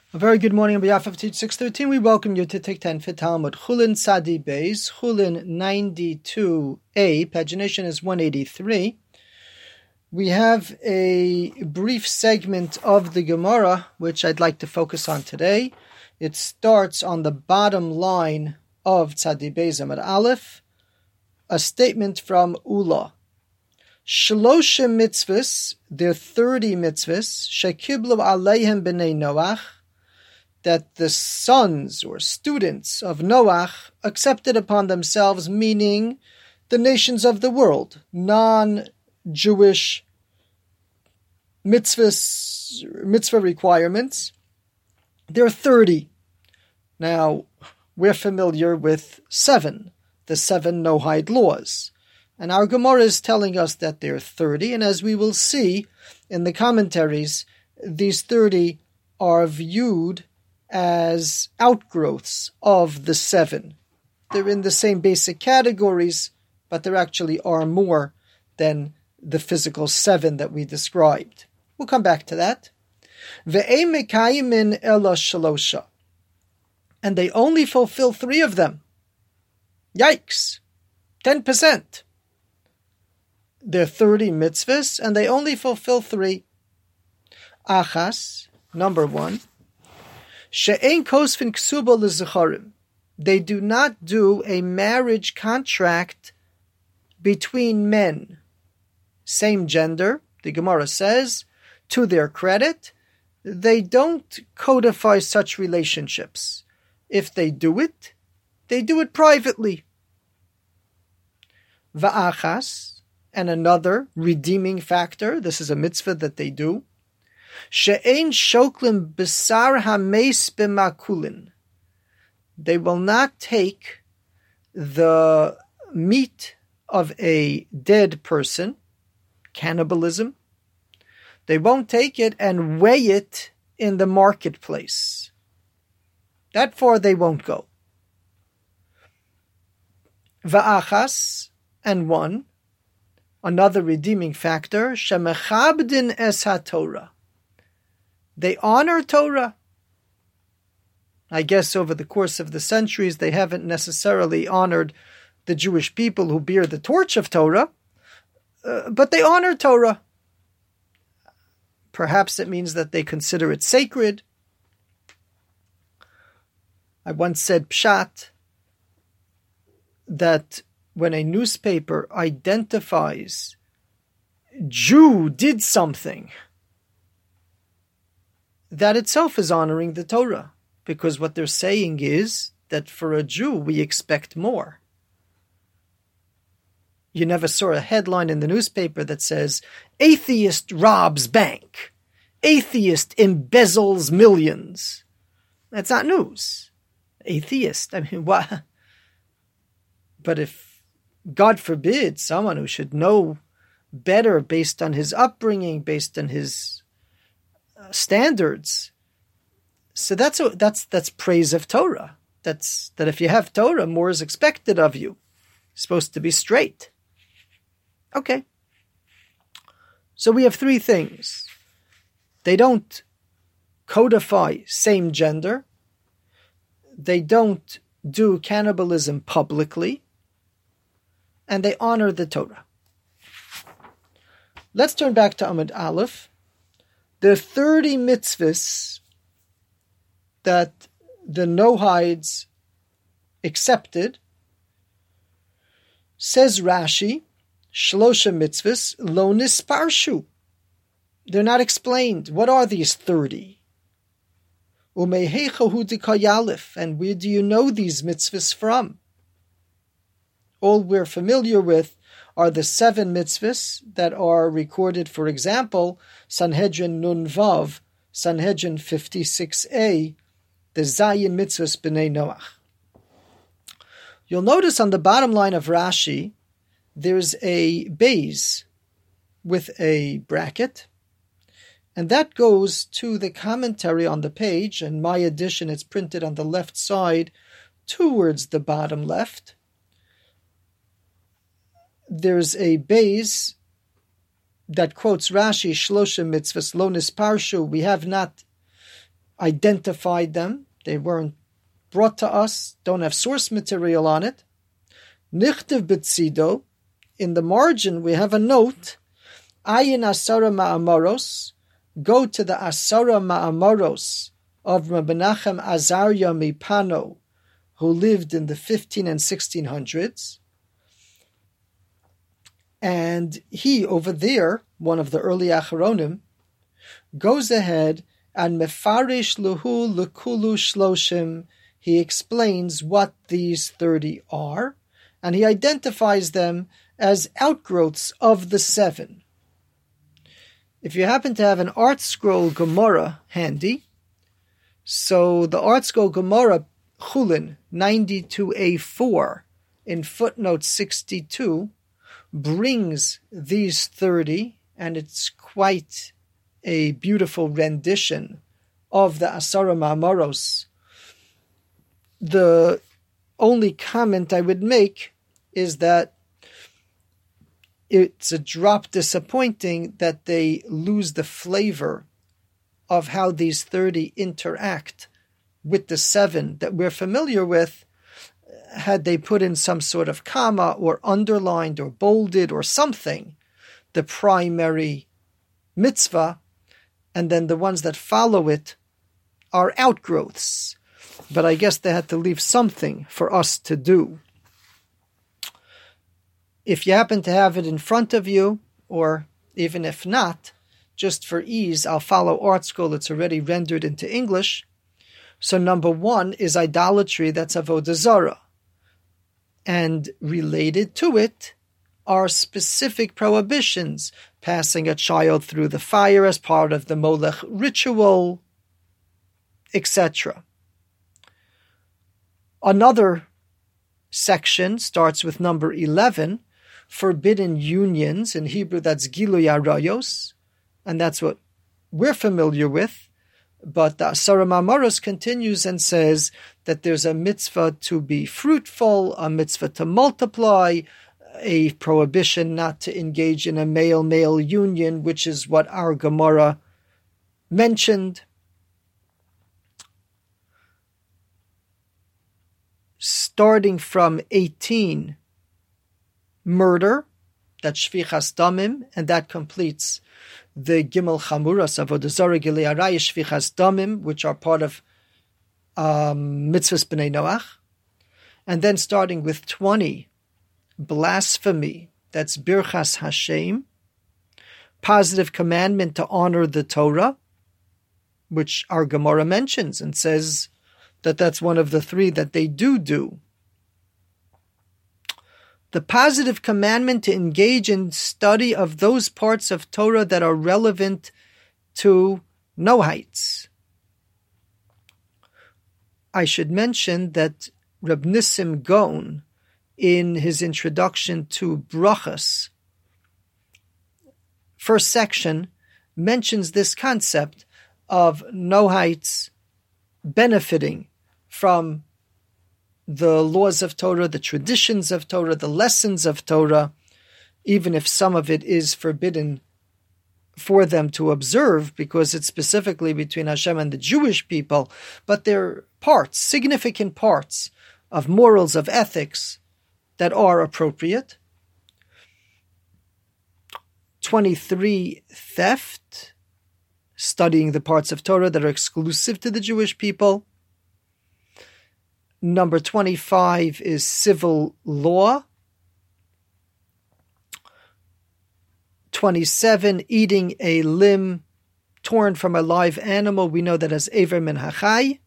A very good morning on behalf of Teach 613. We welcome you to Tik 10 Fit Talmud. Chulin Sadi Beis, Chulin 92a, pagination is 183. We have a brief segment of the Gemara, which I'd like to focus on today. It starts on the bottom line of Tzadi Beis Amud Aleph, a statement from Ula. Shlosha mitzvahs, there are 30 mitzvahs, shekiblu aleihem b'nei Noach, that the sons or students of Noach accepted upon themselves, meaning the nations of the world, non-Jewish mitzvah requirements. There are 30. Now, we're familiar with 7, the 7 Noahide laws. And our Gemara is telling us that there are 30, and as we will see in the commentaries, these 30 are viewed as outgrowths of the 7. They're in the same basic categories, but there actually are more than the physical 7 that we described. We'll come back to that. Ve'ein mekayimin ela shalosha. And they only fulfill 3 of them. Yikes! 10%. There are 30 mitzvahs, and they only fulfill 3. Achas, number 1. She'ein kosvin ksuba lezecharim. They do not do a marriage contract between men, same gender. The Gemara says, to their credit, they don't codify such relationships. If they do it privately. Va'achas, and another redeeming factor, this is a mitzvah that they do, she'ein shoklim besar hameis b'makulin. They will not take the meat of a dead person, cannibalism. They won't take it and weigh it in the marketplace. That far they won't go. Va'achas, and 1, another redeeming factor, shemechabdin es haTorah. They honor Torah. I guess over the course of the centuries, they haven't necessarily honored the Jewish people who bear the torch of Torah, but they honor Torah. Perhaps it means that they consider it sacred. I once said pshat, that when a newspaper identifies Jew did something, that itself is honoring the Torah, because what they're saying is that for a Jew we expect more. You never saw a headline in the newspaper that says, atheist robs bank, atheist embezzles millions. That's not news. Atheist, I mean, what? But if, God forbid, someone who should know better based on his upbringing, based on his standards, so that's praise of Torah. That if you have Torah, more is expected of you. You're supposed to be straight. Okay. So we have 3 things. They don't codify same gender. They don't do cannibalism publicly. And they honor the Torah. Let's turn back to Amud Aleph. There are 30 mitzvahs that the Noahides accepted. Says Rashi, Shlosha mitzvahs lo nisparshu. They're not explained. What are these 30? Umeihecha hu dikayalif. And where do you know these mitzvahs from? All we're familiar with are the 7 mitzvahs that are recorded, for example, Sanhedrin Nun Vav, Sanhedrin 56a, the Zayin mitzvahs b'nei Noach. You'll notice on the bottom line of Rashi, there's a beis with a bracket, and that goes to the commentary on the page. In my edition, it's printed on the left side towards the bottom left. There's a beis that quotes Rashi, Shlosha mitzvahs lo nisparshu. We have not identified them. They weren't brought to us, don't have source material on it. Nichtiv betzido, in the margin we have a note, Ayin Asara Ma'amoros, go to the Asara Ma'amoros of Rabbi Menachem Azariah Mipano, who lived in the 15 and 1600s. And he, over there, one of the early Acharonim, goes ahead and Mefarish Luhu Lukulu Shloshim, he explains what these 30 are, and he identifies them as outgrowths of the 7. If you happen to have an Art Scroll Gemara handy, so the Art Scroll Gemara Chulin 92a4 in footnote 62 brings these 30, and it's quite a beautiful rendition of the Asara Ma'amoros. The only comment I would make is that it's a drop disappointing that they lose the flavor of how these 30 interact with the 7 that we're familiar with, had they put in some sort of comma or underlined or bolded or something, the primary mitzvah, and then the ones that follow it are outgrowths. But I guess they had to leave something for us to do. If you happen to have it in front of you, or even if not, just for ease, I'll follow Art Scroll. It's already rendered into English. So number 1 is idolatry, that's Avodah Zarah. And related to it are specific prohibitions, passing a child through the fire as part of the Molech ritual, etc. Another section starts with number 11, forbidden unions. In Hebrew, that's Giluy Arayos, and that's what we're familiar with. But the Asara Ma'amoros continues and says that there's a mitzvah to be fruitful, a mitzvah to multiply, a prohibition not to engage in a male-male union, which is what our Gemara mentioned. Starting from 18, murder, that's Shvichas Damim, and that completes the Gimel Chamuras, Avodah Zarah, Gilui Arayos, Shvichas Damim, which are part of Mitzvahs B'nai Noach. And then starting with 20, blasphemy, that's Birchas Hashem, positive commandment to honor the Torah, which our Gemara mentions and says that that's one of the 3 that they do. The positive commandment to engage in study of those parts of Torah that are relevant to Nohites. I should mention that Reb Nissim Gaon, in his introduction to Brachas, first section, mentions this concept of Nohites benefiting from the laws of Torah, the traditions of Torah, the lessons of Torah, even if some of it is forbidden for them to observe because it's specifically between Hashem and the Jewish people, but they're parts, significant parts of morals, of ethics that are appropriate. 23, theft, studying the parts of Torah that are exclusive to the Jewish people. Number 25 is civil law. 27, eating a limb torn from a live animal. We know that as Eiver Min Hachai.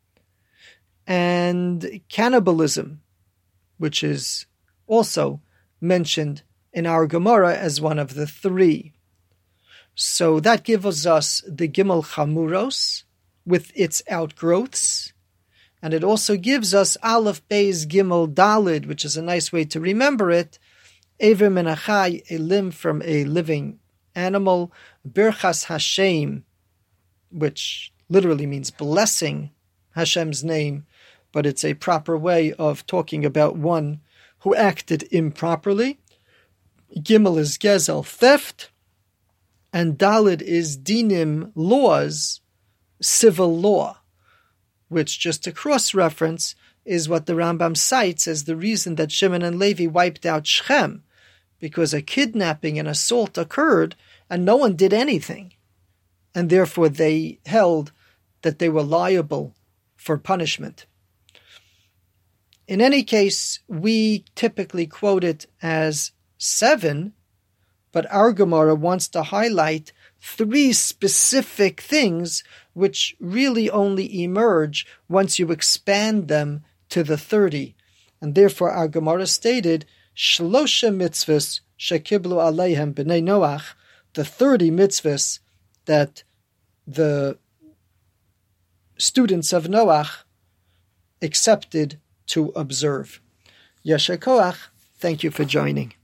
And cannibalism, which is also mentioned in our Gemara as one of the 3. So that gives us the Gimel Chamuros with its outgrowths. And it also gives us Aleph Beis Gimel Dalid, which is a nice way to remember it. Eiver Min Hachai, a limb from a living animal. Birchas Hashem, which literally means blessing Hashem's name, but it's a proper way of talking about one who acted improperly. Gimel is Gezel, theft, and Dalid is Dinim, laws civil law, which, just to cross-reference, is what the Rambam cites as the reason that Shimon and Levi wiped out Shechem, because a kidnapping and assault occurred and no one did anything. And therefore they held that they were liable for punishment. In any case, we typically quote it as 7, but our Gemara wants to highlight 3 specific things which really only emerge once you expand them to the 30. And therefore our Gemara stated, Shlosha mitzvahs shekiblu aleihem b'nei Noach, the 30 mitzvahs that the students of Noach accepted to observe. Yasher koach, thank you for joining.